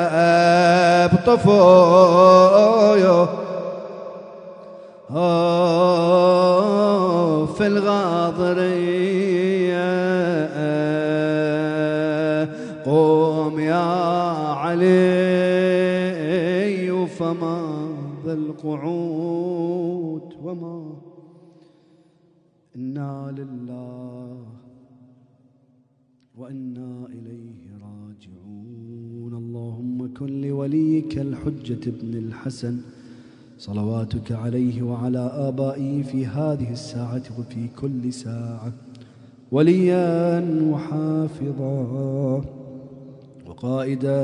بطفوف في الغاضرية. قوم يا علي فما ذا القعود وما، إنا لله وإنا إليه راجعون. اللهم كن لوليك الحجة ابن الحسن صلواتك عليه وعلى آبائه في هذه الساعة وفي كل ساعة وليا وحافظا وقائدا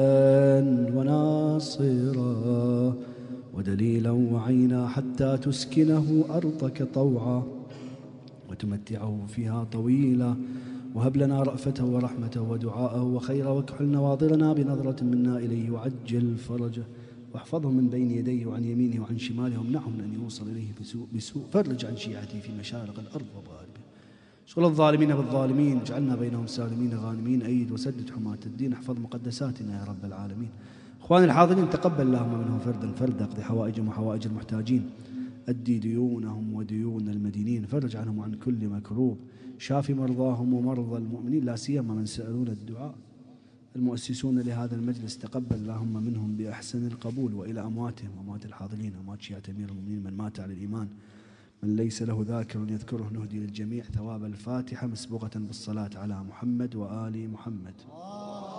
وناصرا ودليلا وعينا، حتى تسكنه أرضك طوعا وتمتعه فيها طويلا، وهب لنا رأفته ورحمته ودعاءه وخيره، واكحل نواظرنا بنظرة منا إليه وعجل فرجه، واحفظه من بين يديه وعن يمينه وعن شماله، وامنعه من أن يوصل إليه بسوء, بسوء فرج عن شيعته في مشارق الأرض ومغاربها، شغل الظالمين بالظالمين، اجعلنا بينهم سالمين غانمين، أيد وسدد حماة الدين، احفظ مقدساتنا يا رب العالمين. إخواني الحاضرين، تقبل اللهم منهم فردا فردا، اقضي حوائجهم وحوائج المحتاجين، أدي ديونهم وديون المدينين، فرج عنهم عن كل مكروب، شافي مرضاهم ومرضى المؤمنين، لا سيما من سألون الدعاء. المؤسسون لهذا المجلس تقبل اللهم منهم بأحسن القبول، وإلى أمواتهم وأموات الحاضرين، أموات شيعة أمير المؤمنين من مات على الإيمان، من ليس له ذاكر يذكره، نهدي للجميع ثواب الفاتحة مسبوقة بالصلاة على محمد وآل محمد.